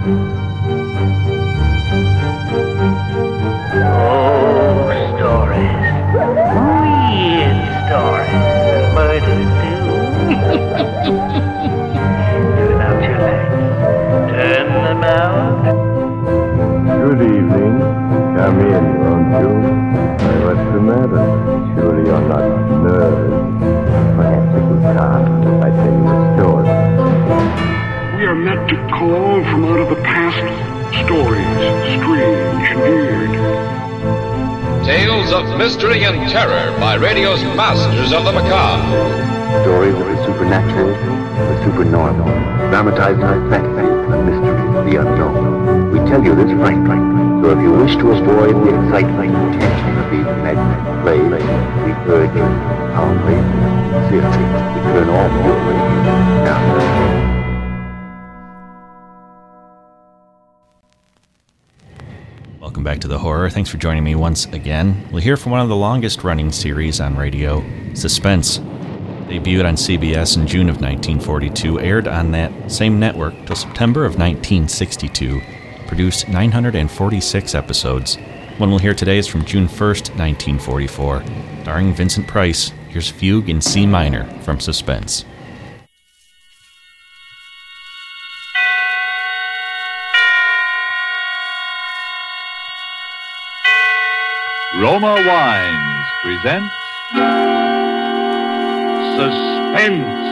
Good evening. Come in, won't you? What's the matter? Surely you're not nervous. Perhaps if you can't, if I tell you a story. We are meant to call from out of the past stories, strange and weird. Tales of mystery and terror by radio's masters of the macabre. Stories of the supernatural, the supernormal, dramatized fantasy, the mystery, the unknown. We tell you this frankly, so if you wish to avoid the excitement and tension of these imaginary plays, we urge you, calmly, sincerely, to turn off your radio now. Welcome back to The Horror. Thanks for joining me once again. We'll hear from one of the longest-running series on radio, Suspense. Debuted on CBS in June of 1942, aired on that same network till September of 1962, produced 946 episodes. One we'll hear today is from June 1st, 1944. Starring Vincent Price, here's Fugue in C minor from Suspense. Roma Wines presents Suspense.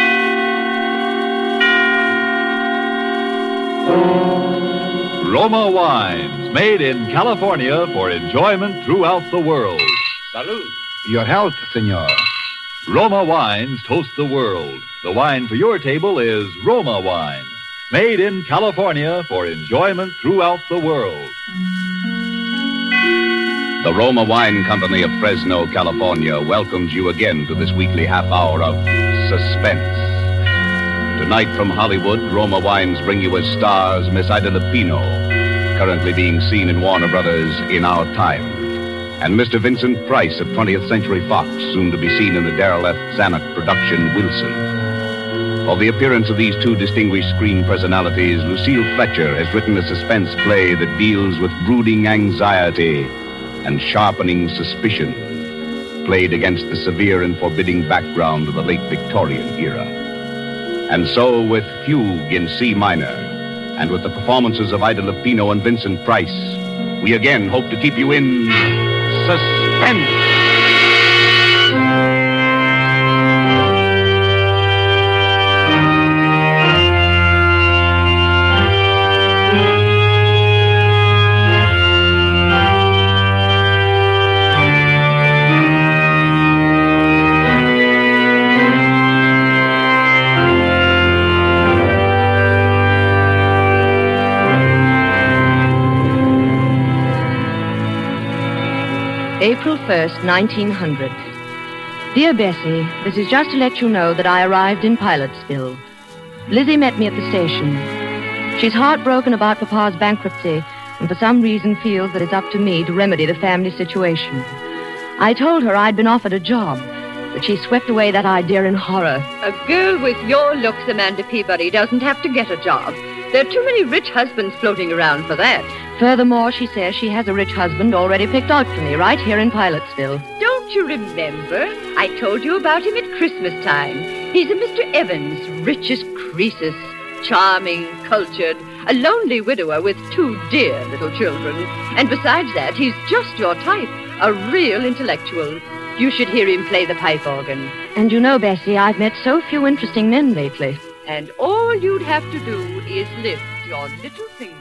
Roma Wines, made in California for enjoyment throughout the world. Salud. Your health, senor. Roma Wines toast the world. The wine for your table is Roma Wine, made in California for enjoyment throughout the world. The Roma Wine Company of Fresno, California welcomes you again to this weekly half hour of Suspense. Tonight from Hollywood, Roma Wines bring you as stars Miss Ida Lupino, currently being seen in Warner Brothers In Our Time, and Mr. Vincent Price of 20th Century Fox, soon to be seen in the Darrell F. Zanuck production Wilson. For the appearance of these two distinguished screen personalities, Lucille Fletcher has written a suspense play that deals with brooding anxiety and sharpening suspicion, played against the severe and forbidding background of the late Victorian era. And so, with Fugue in C minor, and with the performances of Ida Lupino and Vincent Price, we again hope to keep you in suspense. April 1st, 1900. Dear Bessie, this is just to let you know that I arrived in Pilotsville. Lizzie met me at the station. She's heartbroken about Papa's bankruptcy and for some reason feels that it's up to me to remedy the family situation. I told her I'd been offered a job, but she swept away that idea in horror. A girl with your looks, Amanda Peabody, doesn't have to get a job. There are too many rich husbands floating around for that. Furthermore, she says she has a rich husband already picked out for me right here in Pilotsville. Don't you remember? I told you about him at Christmas time. He's a Mr. Evans, rich as Croesus, charming, cultured, a lonely widower with 2 dear little children. And besides that, he's just your type, a real intellectual. You should hear him play the pipe organ. And you know, Bessie, I've met so few interesting men lately. And all you'd have to do is lift your little finger.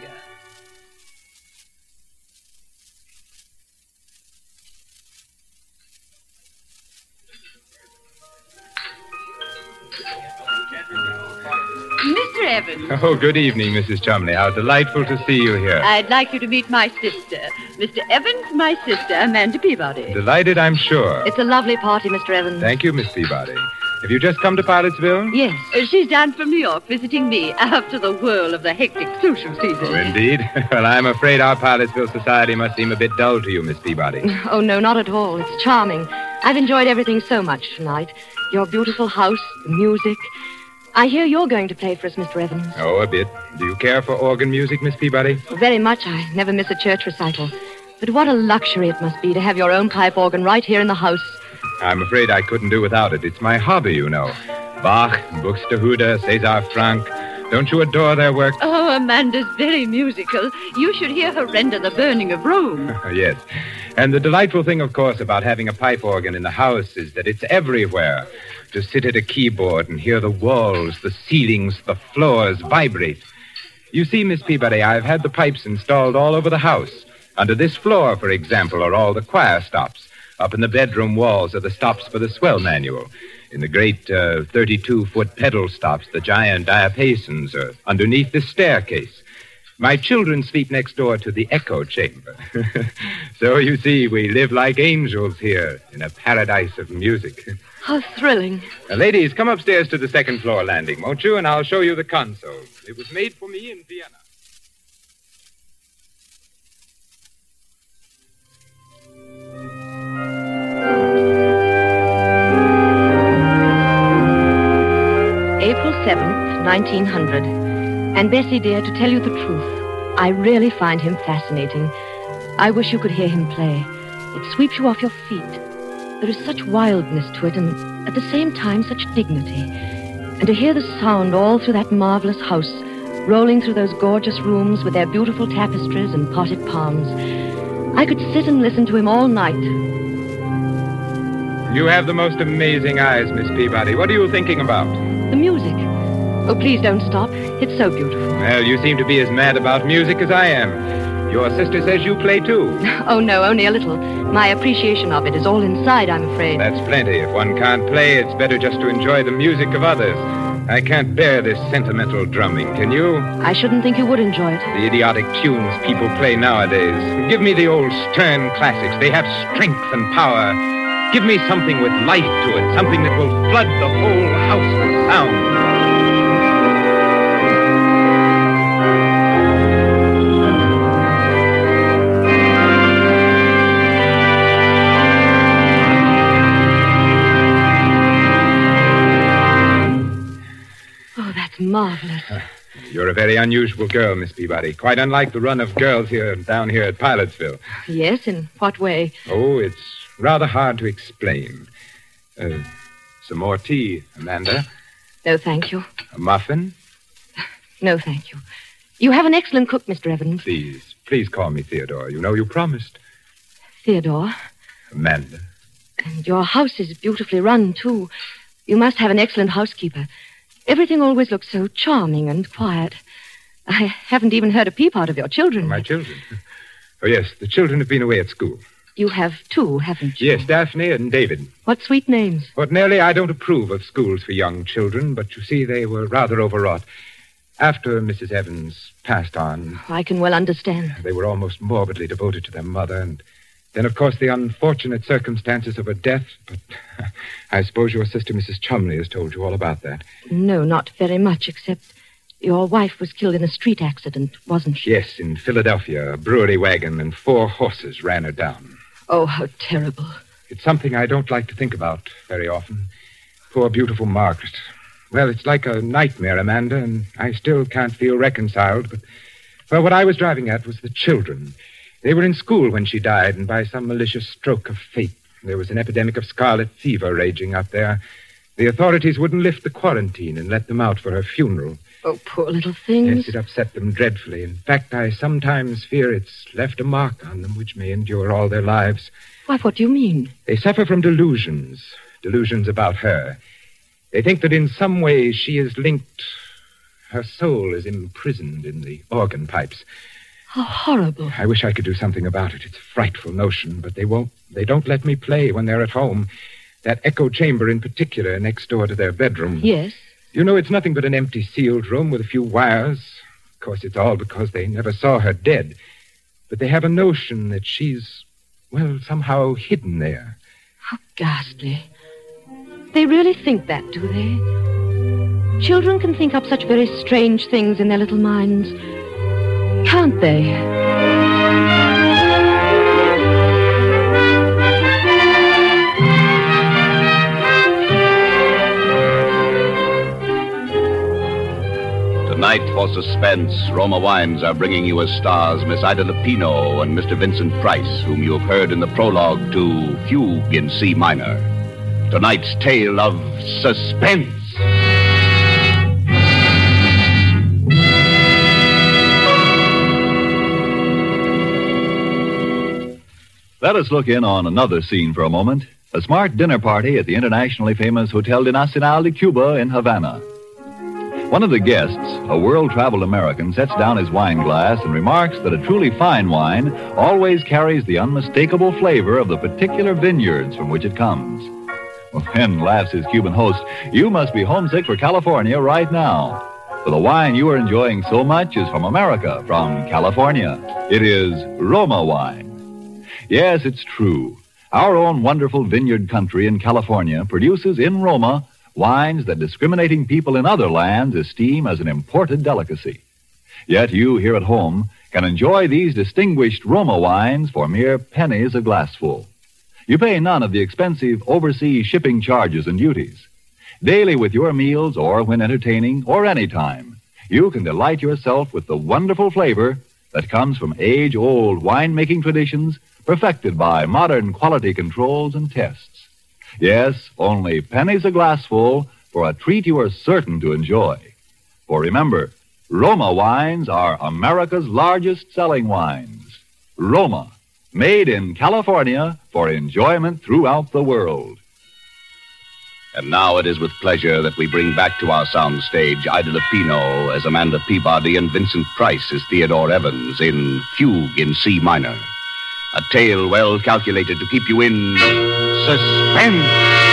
Mr. Evans. Oh, good evening, Mrs. Chumley. How delightful to see you here. I'd like you to meet my sister. Mr. Evans, my sister, Amanda Peabody. Delighted, I'm sure. It's a lovely party, Mr. Evans. Thank you, Miss Peabody. Have you just come to Pilotsville? Yes. She's down from New York visiting me after the whirl of the hectic social season. Oh, indeed? Well, I'm afraid our Pilotsville society must seem a bit dull to you, Miss Peabody. Oh, no, not at all. It's charming. I've enjoyed everything so much tonight. Your beautiful house, the music. I hear you're going to play for us, Mr. Evans. Oh, a bit. Do you care for organ music, Miss Peabody? Very much. I never miss a church recital. But what a luxury it must be to have your own pipe organ right here in the house. I'm afraid I couldn't do without it. It's my hobby, you know. Bach, Buxtehude, César Franck. Don't you adore their work? Oh, Amanda's very musical. You should hear her render The Burning of Rome. Yes. And the delightful thing, of course, about having a pipe organ in the house is that it's everywhere. To sit at a keyboard and hear the walls, the ceilings, the floors vibrate. You see, Miss Peabody, I've had the pipes installed all over the house. Under this floor, for example, are all the choir stops. Up in the bedroom walls are the stops for the swell manual. In the great 32-foot pedal stops, the giant diapasons are underneath the staircase. My children sleep next door to the echo chamber. So, you see, we live like angels here in a paradise of music. How thrilling. Ladies, come upstairs to the second floor landing, won't you? And I'll show you the console. It was made for me in Vienna. April 7th, 1900. And Bessie, dear, to tell you the truth, I really find him fascinating. I wish you could hear him play. It sweeps you off your feet. There is such wildness to it, and at the same time such dignity. And to hear the sound all through that marvelous house, rolling through those gorgeous rooms with their beautiful tapestries and potted palms. I could sit and listen to him all night. You have the most amazing eyes, Miss Peabody. What are you thinking about? The music. Oh, please don't stop. It's so beautiful. Well, you seem to be as mad about music as I am. Your sister says you play, too. Oh, no, only a little. My appreciation of it is all inside, I'm afraid. That's plenty. If one can't play, it's better just to enjoy the music of others. I can't bear this sentimental drumming, can you? I shouldn't think you would enjoy it. The idiotic tunes people play nowadays. Give me the old stern classics. They have strength and power. Give me something with life to it, something that will flood the whole house with sound. Marvelous. You're a very unusual girl, Miss Peabody. Quite unlike the run of girls down here at Pilotsville. Yes, in what way? Oh, it's rather hard to explain. Some more tea, Amanda? No, thank you. A muffin? No, thank you. You have an excellent cook, Mr. Evans. Please call me Theodore. You know you promised. Theodore? Amanda. And your house is beautifully run, too. You must have an excellent housekeeper. Everything always looks so charming and quiet. I haven't even heard a peep out of your children. My children? Oh, yes, the children have been away at school. You have two, haven't you? Yes, Daphne and David. What sweet names. Ordinarily, I don't approve of schools for young children, but you see, they were rather overwrought. After Mrs. Evans passed on... I can well understand. They were almost morbidly devoted to their mother, and then, of course, the unfortunate circumstances of her death. But I suppose your sister, Mrs. Chumley, has told you all about that. No, not very much, except your wife was killed in a street accident, wasn't she? Yes, in Philadelphia. A brewery wagon and 4 horses ran her down. Oh, how terrible. It's something I don't like to think about very often. Poor, beautiful Margaret. Well, it's like a nightmare, Amanda, and I still can't feel reconciled. But, well, what I was driving at was the children. They were in school when she died, and by some malicious stroke of fate, there was an epidemic of scarlet fever raging up there. The authorities wouldn't lift the quarantine and let them out for her funeral. Oh, poor little things. Yes, it upset them dreadfully. In fact, I sometimes fear it's left a mark on them which may endure all their lives. Why, what do you mean? They suffer from delusions about her. They think that in some way she is linked. Her soul is imprisoned in the organ pipes. How horrible. I wish I could do something about it. It's a frightful notion, but they won't. They don't let me play when they're at home. That echo chamber in particular, next door to their bedroom. Yes? You know, it's nothing but an empty sealed room with a few wires. Of course, it's all because they never saw her dead. But they have a notion that she's, well, somehow hidden there. How ghastly. They really think that, do they? Children can think up such very strange things in their little minds. Can't they? Tonight, for Suspense, Roma Wines are bringing you as stars Miss Ida Lupino and Mr. Vincent Price, whom you have heard in the prologue to Fugue in C minor. Tonight's tale of suspense. Let us look in on another scene for a moment. A smart dinner party at the internationally famous Hotel de Nacional de Cuba in Havana. One of the guests, a world-traveled American, sets down his wine glass and remarks that a truly fine wine always carries the unmistakable flavor of the particular vineyards from which it comes. Well, then, laughs his Cuban host, you must be homesick for California right now. For the wine you are enjoying so much is from America, from California. It is Roma wine. Yes, it's true. Our own wonderful vineyard country in California produces in Roma wines that discriminating people in other lands esteem as an imported delicacy. Yet you here at home can enjoy these distinguished Roma wines for mere pennies a glassful. You pay none of the expensive overseas shipping charges and duties. Daily with your meals or when entertaining or any time, you can delight yourself with the wonderful flavor that comes from age-old winemaking traditions perfected by modern quality controls and tests. Yes, only pennies a glassful for a treat you are certain to enjoy. For remember, Roma wines are America's largest selling wines. Roma, made in California for enjoyment throughout the world. And now it is with pleasure that we bring back to our sound stage Ida Lupino as Amanda Peabody and Vincent Price as Theodore Evans in Fugue in C minor. A tale well calculated to keep you in suspense.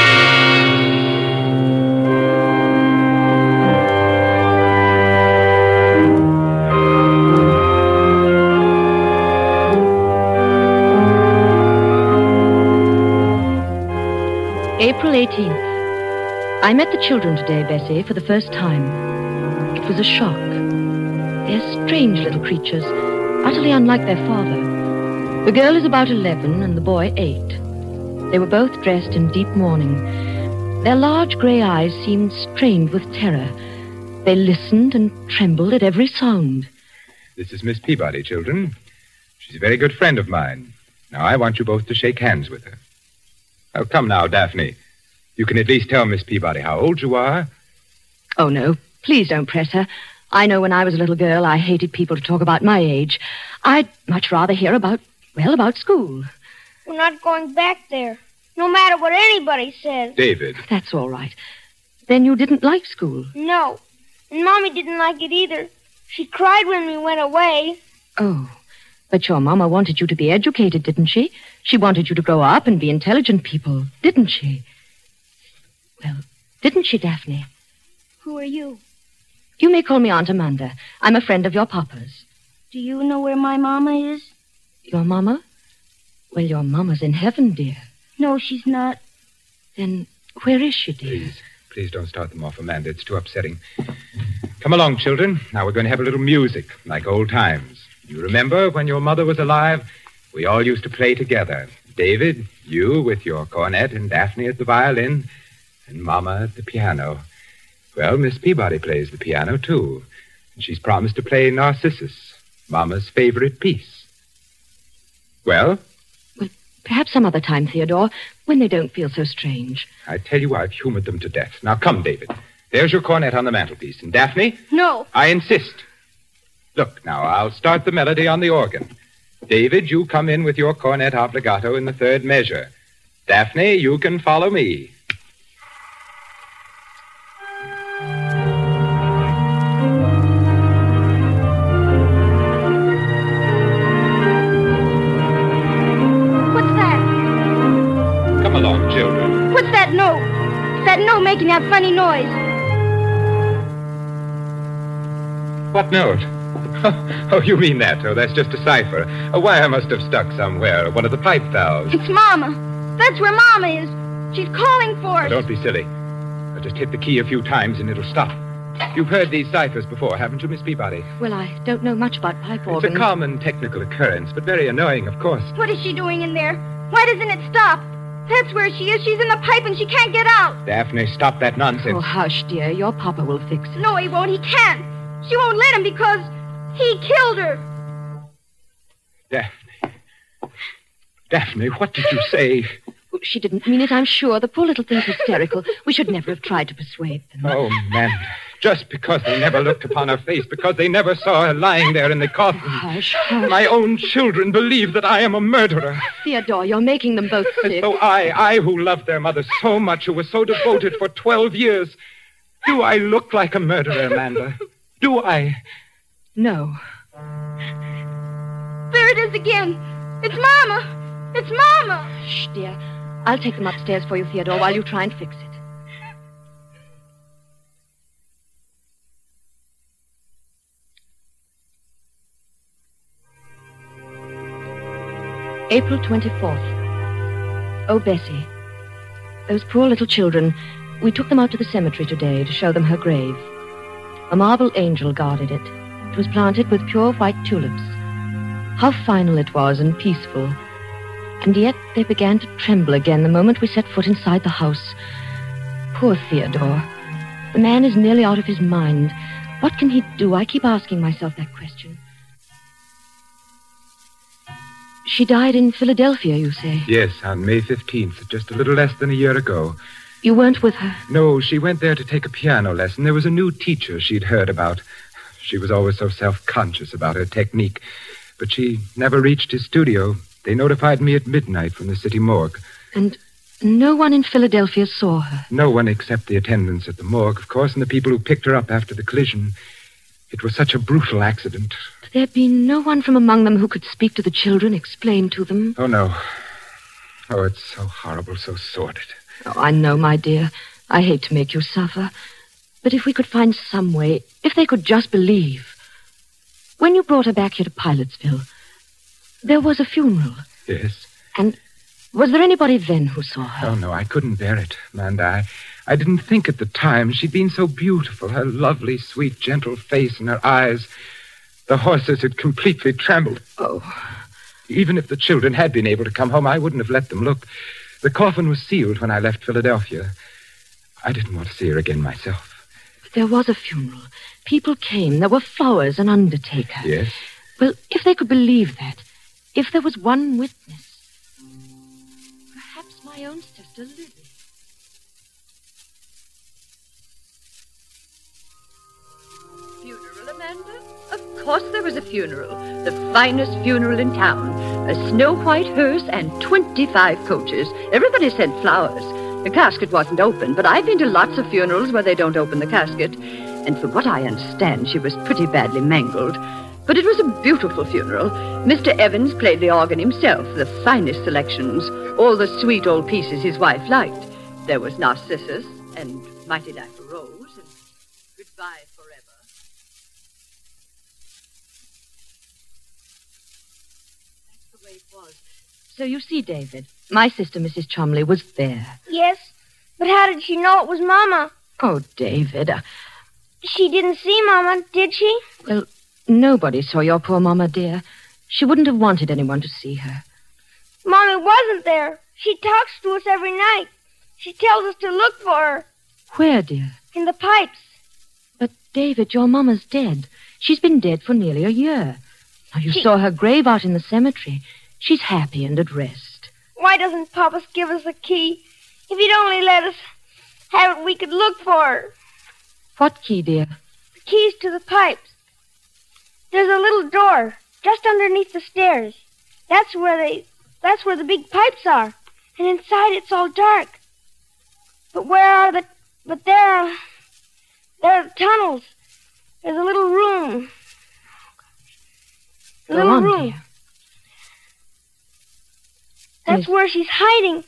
April 18th. I met the children today, Bessie, for the first time. It was a shock. They're strange little creatures, utterly unlike their father. The girl is about 11 and the boy 8. They were both dressed in deep mourning. Their large gray eyes seemed strained with terror. They listened and trembled at every sound. This is Miss Peabody, children. She's a very good friend of mine. Now, I want you both to shake hands with her. Oh, come now, Daphne. You can at least tell Miss Peabody how old you are. Oh, no. Please don't press her. I know when I was a little girl, I hated people to talk about my age. I'd much rather hear about school. We're not going back there, no matter what anybody says. David. That's all right. Then you didn't like school? No. And Mommy didn't like it either. She cried when we went away. Oh, but your Mama wanted you to be educated, didn't she? She wanted you to grow up and be intelligent people, didn't she? Well, didn't she, Daphne? Who are you? You may call me Aunt Amanda. I'm a friend of your Papa's. Do you know where my Mama is? Your Mama? Well, your Mama's in heaven, dear. No, she's not. Then where is she, dear? Please don't start them off, Amanda. It's too upsetting. Come along, children. Now we're going to have a little music, like old times. You remember when your mother was alive? We all used to play together. David, you with your cornet and Daphne at the violin, and Mama at the piano. Well, Miss Peabody plays the piano, too. And she's promised to play Narcissus, Mama's favorite piece. Well? Well, perhaps some other time, Theodore, when they don't feel so strange. I tell you, I've humored them to death. Now, come, David. There's your cornet on the mantelpiece. And Daphne? No. I insist. Look, now, I'll start the melody on the organ. David, you come in with your cornet obbligato in the third measure. Daphne, you can follow me. Making that funny noise. What note? Oh, you mean that? Oh, that's just a cipher. A wire must have stuck somewhere. One of the pipe valves. It's Mama. That's where Mama is. She's calling for us. Now, don't be silly. I'll just hit the key a few times and it'll stop. You've heard these ciphers before, haven't you, Miss Peabody? Well, I don't know much about pipe organs. It's a common technical occurrence, but very annoying, of course. What is she doing in there? Why doesn't it stop? That's where she is. She's in the pipe and she can't get out. Daphne, stop that nonsense. Oh, hush, dear. Your Papa will fix it. No, he won't. He can't. She won't let him because he killed her. Daphne, what did you say? Oh, she didn't mean it, I'm sure. The poor little thing's hysterical. We should never have tried to persuade them. Oh, man. Just because they never looked upon her face, because they never saw her lying there in the coffin. Hush, hush. My own children believe that I am a murderer. Theodore, you're making them both sick. And so I who loved their mother so much, who was so devoted for 12 years, do I look like a murderer, Amanda? Do I? No. There it is again. It's Mama. It's Mama. Shh, dear. I'll take them upstairs for you, Theodore, while you try and fix it. April 24th. Oh, Bessie. Those poor little children. We took them out to the cemetery today to show them her grave. A marble angel guarded it. It was planted with pure white tulips. How final it was and peaceful. And yet they began to tremble again the moment we set foot inside the house. Poor Theodore. The man is nearly out of his mind. What can he do? I keep asking myself that question. She died in Philadelphia, you say? Yes, on May 15th, just a little less than a year ago. You weren't with her? No, she went there to take a piano lesson. There was a new teacher she'd heard about. She was always so self-conscious about her technique. But she never reached his studio. They notified me at midnight from the city morgue. And no one in Philadelphia saw her? No one except the attendants at the morgue, of course, and the people who picked her up after the collision. It was such a brutal accident. There'd be no one from among them who could speak to the children, explain to them? Oh, no. Oh, it's so horrible, so sordid. Oh, I know, my dear. I hate to make you suffer. But if we could find some way, if they could just believe. When you brought her back here to Pilotsville, there was a funeral. Yes. And was there anybody then who saw her? Oh, no, I couldn't bear it, Amanda. I didn't think at the time. She'd been so beautiful, her lovely, sweet, gentle face and her eyes. The horses had completely trembled. Oh. Even if the children had been able to come home, I wouldn't have let them look. The coffin was sealed when I left Philadelphia. I didn't want to see her again myself. But there was a funeral. People came. There were flowers, an undertaker. Yes? Well, if they could believe that, if there was one witness, perhaps my own sister, Lizzie. Funeral, Amanda? Of course there was a funeral. The finest funeral in town. A snow-white hearse and 25 coaches. Everybody sent flowers. The casket wasn't open, but I've been to lots of funerals where they don't open the casket. And from what I understand, she was pretty badly mangled. But it was a beautiful funeral. Mr. Evans played the organ himself, the finest selections. All the sweet old pieces his wife liked. There was Narcissus and Mighty Like a Rose and Goodbye Forever. That's the way it was. So you see, David, my sister, Mrs. Chumley, was there. Yes, but how did she know it was Mama? Oh, David. She didn't see Mama, did she? Well, nobody saw your poor Mama, dear. She wouldn't have wanted anyone to see her. Mommy wasn't there. She talks to us every night. She tells us to look for her. Where, dear? In the pipes. But, David, your Mama's dead. She's been dead for nearly a year. Now, you saw her grave out in the cemetery. She's happy and at rest. Why doesn't Papa give us a key? If he'd only let us have it, we could look for her. What key, dear? The keys to the pipes. There's a little door just underneath the stairs. That's where the big pipes are. And inside it's all dark. But there are the tunnels. There's a little room. Go on, dear. That's where she's hiding.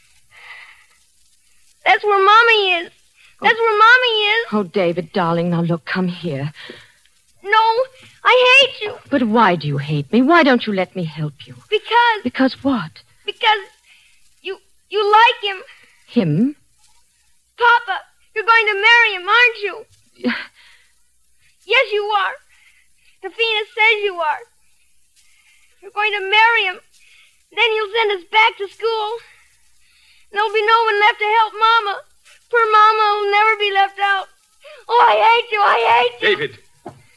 That's where Mommy is. That's where Mommy is. Oh, David, darling, now look, come here. No, I hate you. But why do you hate me? Why don't you let me help you? Because... Because what? Because you like him. Him? Papa, you're going to marry him, aren't you? Yes, you are. Tafina says you are. You're going to marry him. Then he'll send us back to school. There'll be no one left to help Mama. Poor Mama will never be left out. Oh, I hate you. I hate you. David,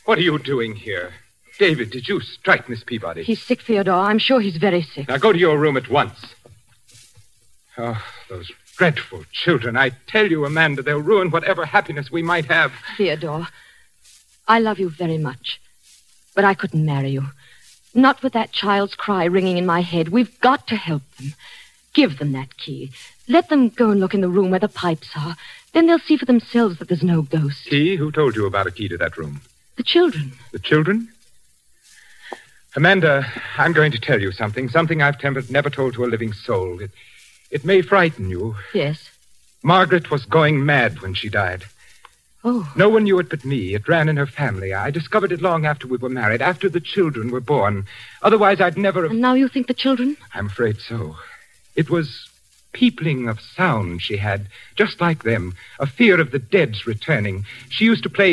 What are you doing here? David, did you strike Miss Peabody? He's sick, Theodore. I'm sure he's very sick. Now go to your room at once. Oh, those dreadful children. I tell you, Amanda, they'll ruin whatever happiness we might have. Theodore, I love you very much, but I couldn't marry you. Not with that child's cry ringing in my head. We've got to help them. Give them that key. Let them go and look in the room where the pipes are. Then they'll see for themselves that there's no ghost. Key? Who told you about a key to that room? The children. The children? Amanda, I'm going to tell you something I've never told to a living soul. It may frighten you. Yes. Margaret was going mad when she died. Oh. No one knew it but me. It ran in her family. I discovered it long after we were married, after the children were born. Otherwise, I'd never have... And now you think the children? I'm afraid so. It was peopling of sound she had, just like them. A fear of the dead's returning. She used to play...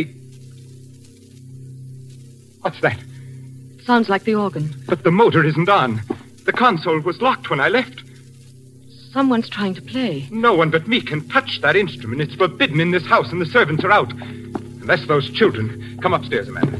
What's that? Sounds like the organ. But the motor isn't on. The console was locked when I left. Someone's trying to play. No one but me can touch that instrument. It's forbidden in this house, and the servants are out. Unless those children... Come upstairs, Amanda.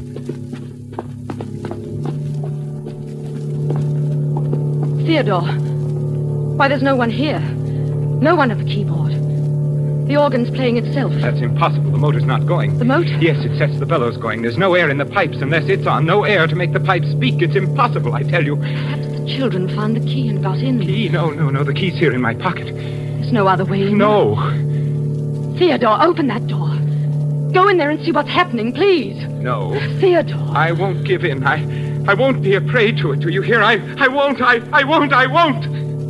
Theodore. Why, there's no one here. No one at the keyboard. The organ's playing itself. That's impossible. The motor's not going. The motor? Yes, it sets the bellows going. There's no air in the pipes unless it's on. No air to make the pipes speak. It's impossible, I tell you. Perhaps the children found the key and got in. Key? No. The key's here in my pocket. There's no other way in. No. Theodore, open that door. Go in there and see what's happening, please. No. Theodore. I won't give in. I won't be a prey to it. Do you hear? I won't. I won't.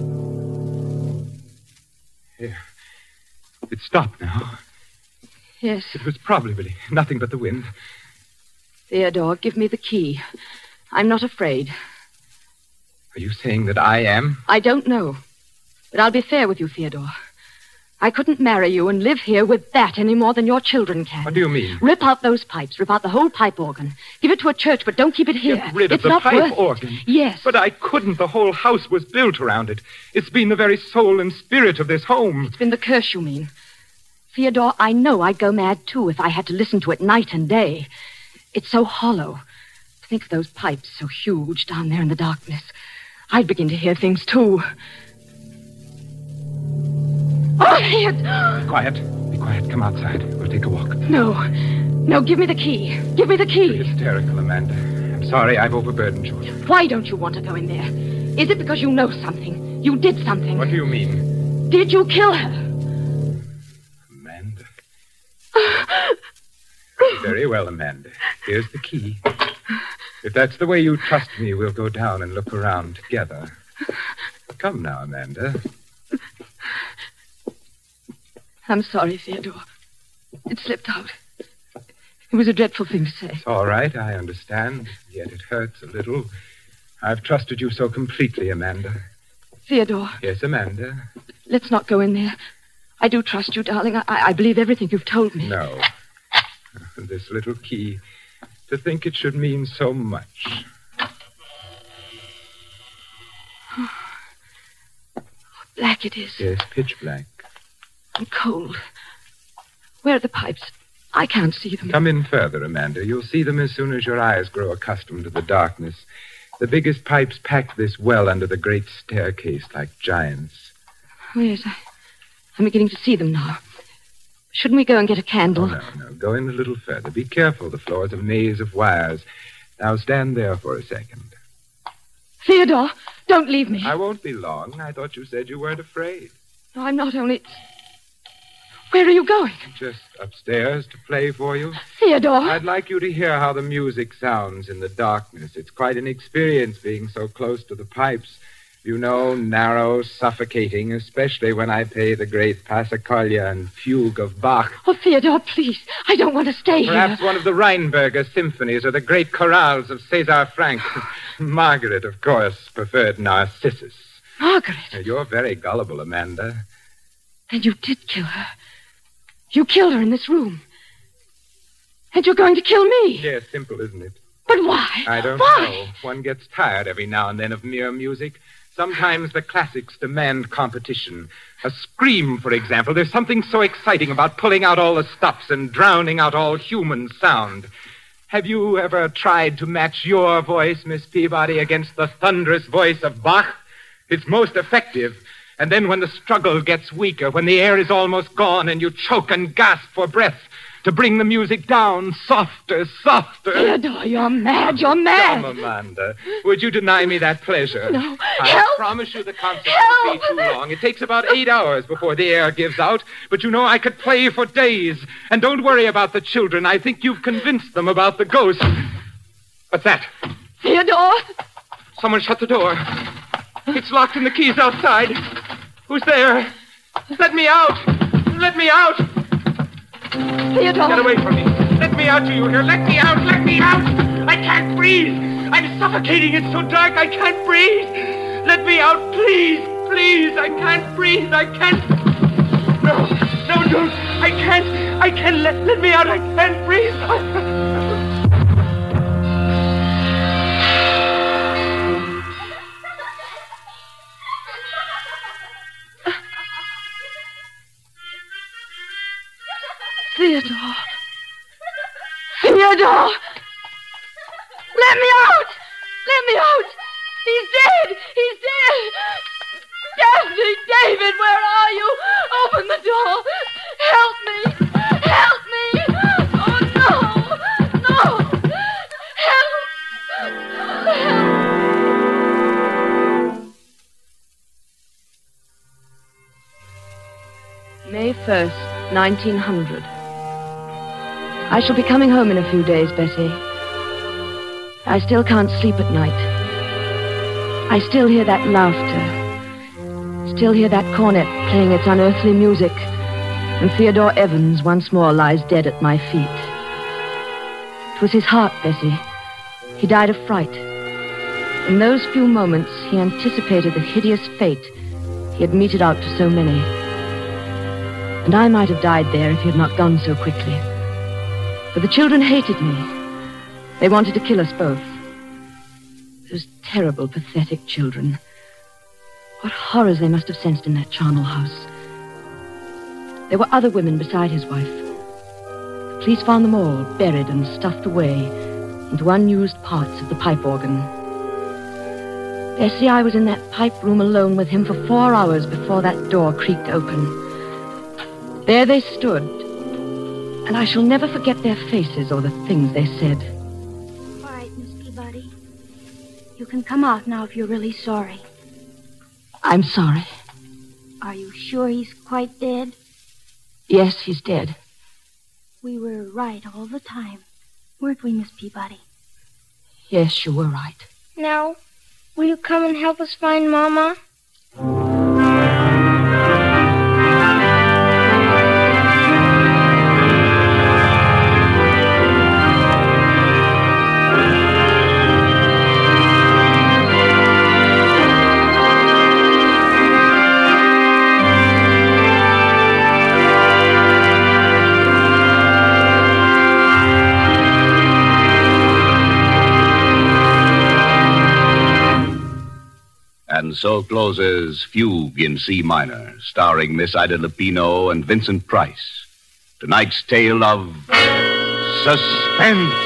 Here. It's stopped now. Yes. It was probably nothing but the wind. Theodore, give me the key. I'm not afraid. Are you saying that I am? I don't know. But I'll be fair with you, Theodore. I couldn't marry you and live here with that any more than your children can. What do you mean? Rip out those pipes. Rip out the whole pipe organ. Give it to a church, but don't keep it here. Get rid of it's the not pipe worth organ? It. Yes. But I couldn't. The whole house was built around it. It's been the very soul and spirit of this home. It's been the curse, you mean. Theodore, I know I'd go mad, too, if I had to listen to it night and day. It's so hollow. Think of those pipes so huge down there in the darkness. I'd begin to hear things, too. Oh, Be quiet. Be quiet. Come outside. We'll take a walk. No, give me the key. Give me the key. You're hysterical, Amanda. I'm sorry I've overburdened you. Why don't you want to go in there? Is it because you know something? You did something? What do you mean? Did you kill her? Amanda. Very well, Amanda. Here's the key. If that's the way you trust me, we'll go down and look around together. Come now, Amanda. I'm sorry, Theodore. It slipped out. It was a dreadful thing to say. It's all right, I understand. Yet it hurts a little. I've trusted you so completely, Amanda. Theodore. Yes, Amanda? Let's not go in there. I do trust you, darling. I believe everything you've told me. No. This little key. To think it should mean so much. Black it is. Yes, pitch black. And cold. Where are the pipes? I can't see them. Come in further, Amanda. You'll see them as soon as your eyes grow accustomed to the darkness. The biggest pipes packed this well under the great staircase like giants. Oh, yes, I'm beginning to see them now. Shouldn't we go and get a candle? Oh, no. Go in a little further. Be careful. The floor's a maze of wires. Now stand there for a second. Theodore, don't leave me. I won't be long. I thought you said you weren't afraid. No, I'm not only... Where are you going? Just upstairs to play for you. Theodore. I'd like you to hear how the music sounds in the darkness. It's quite an experience being so close to the pipes. You know, narrow, suffocating, especially when I play the great Passacaglia and Fugue of Bach. Oh, Theodore, please. I don't want to stay here. Perhaps one of the Rheinberger symphonies or the great chorales of César Franck. Margaret, of course, preferred Narcissus. Margaret? You're very gullible, Amanda. Then you did kill her. You killed her in this room. And you're going to kill me. Yes, simple, isn't it? But why? I don't know. One gets tired every now and then of mere music. Sometimes the classics demand competition. A scream, for example. There's something so exciting about pulling out all the stops and drowning out all human sound. Have you ever tried to match your voice, Miss Peabody, against the thunderous voice of Bach? It's most effective. And then when the struggle gets weaker, when the air is almost gone and you choke and gasp for breath, to bring the music down softer, softer. Theodore, you're mad. You're mad. Come, Amanda. Would you deny me that pleasure? No. I Help! promise you the concert Help! won't be too long. It takes about 8 hours before the air gives out. But you know, I could play for days. And don't worry about the children. I think you've convinced them about the ghost. What's that? Theodore! Someone shut the door. It's locked and the key's outside. Who's there? Let me out! Let me out! Theodore! Get away from me. Let me out, do you hear? Let me out! Let me out! I can't breathe! I'm suffocating. It's so dark. I can't breathe. Let me out, please. Please. I can't breathe. I can't. No, don't. I can't. Let me out. I can't breathe. Theodore! Theodore! Let me out! Let me out! He's dead! He's dead! Daphne! David, where are you? Open the door! Help me! Help me! Oh, no! No! Help! May 1st, 1900. I shall be coming home in a few days, Bessie. I still can't sleep at night. I still hear that laughter. Still hear that cornet playing its unearthly music. And Theodore Evans once more lies dead at my feet. It was his heart, Bessie. He died of fright. In those few moments, he anticipated the hideous fate he had meted out to so many. And I might have died there if he had not gone so quickly. For the children hated me. They wanted to kill us both. Those terrible, pathetic children. What horrors they must have sensed in that charnel house. There were other women beside his wife. The police found them all buried and stuffed away into unused parts of the pipe organ. Bessie, I was in that pipe room alone with him for 4 hours before that door creaked open. There they stood, and I shall never forget their faces or the things they said. All right, Miss Peabody. You can come out now if you're really sorry. I'm sorry. Are you sure he's quite dead? Yes, he's dead. We were right all the time, weren't we, Miss Peabody? Yes, you were right. Now, will you come and help us find Mama? And so closes Fugue in C minor, starring Miss Ida Lupino and Vincent Price. Tonight's tale of Suspense.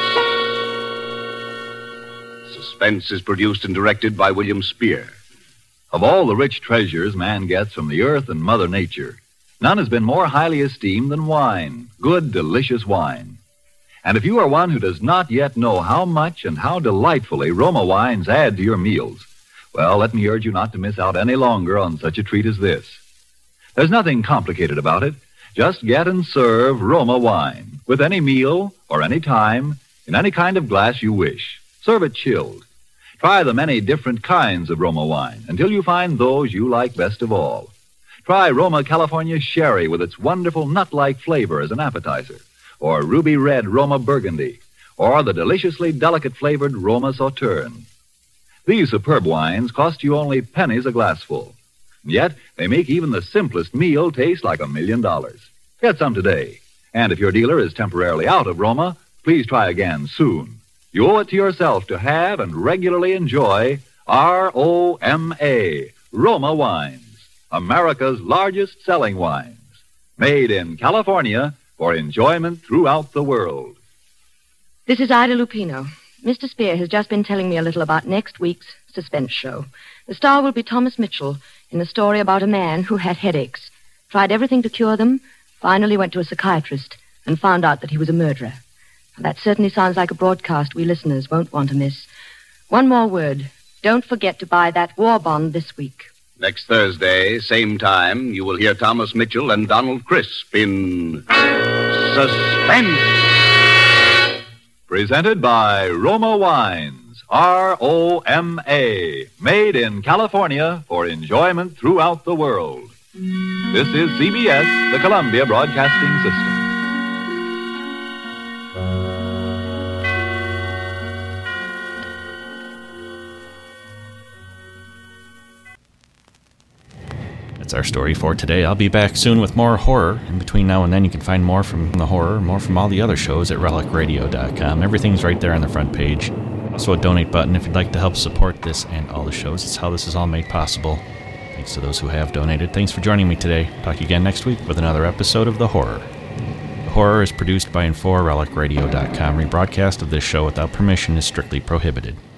Suspense is produced and directed by William Spear. Of all the rich treasures man gets from the earth and Mother Nature, none has been more highly esteemed than wine, good, delicious wine. And if you are one who does not yet know how much and how delightfully Roma wines add to your meals, well, let me urge you not to miss out any longer on such a treat as this. There's nothing complicated about it. Just get and serve Roma wine with any meal or any time in any kind of glass you wish. Serve it chilled. Try the many different kinds of Roma wine until you find those you like best of all. Try Roma California Sherry with its wonderful nut-like flavor as an appetizer, or ruby red Roma Burgundy, or the deliciously delicate flavored Roma Sauterne. These superb wines cost you only pennies a glassful. Yet, they make even the simplest meal taste like $1 million. Get some today. And if your dealer is temporarily out of Roma, please try again soon. You owe it to yourself to have and regularly enjoy R-O-M-A, Roma Wines, America's largest selling wines. Made in California for enjoyment throughout the world. This is Ida Lupino. Mr. Spear has just been telling me a little about next week's suspense show. The star will be Thomas Mitchell in a story about a man who had headaches, tried everything to cure them, finally went to a psychiatrist and found out that he was a murderer. That certainly sounds like a broadcast we listeners won't want to miss. One more word. Don't forget to buy that war bond this week. Next Thursday, same time, you will hear Thomas Mitchell and Donald Crisp in Suspense. Presented by Roma Wines, R-O-M-A, made in California for enjoyment throughout the world. This is CBS, the Columbia Broadcasting System. That's our story for today. I'll be back soon with more horror. In between now and then, you can find more from the horror, more from all the other shows at relicradio.com. Everything's right there on the front page. Also a donate button if you'd like to help support this and all the shows. It's how this is all made possible. Thanks to those who have donated. Thanks for joining me today. Talk to you again next week with another episode of The Horror. The Horror is produced by Info, relicradio.com. Rebroadcast of this show without permission is strictly prohibited.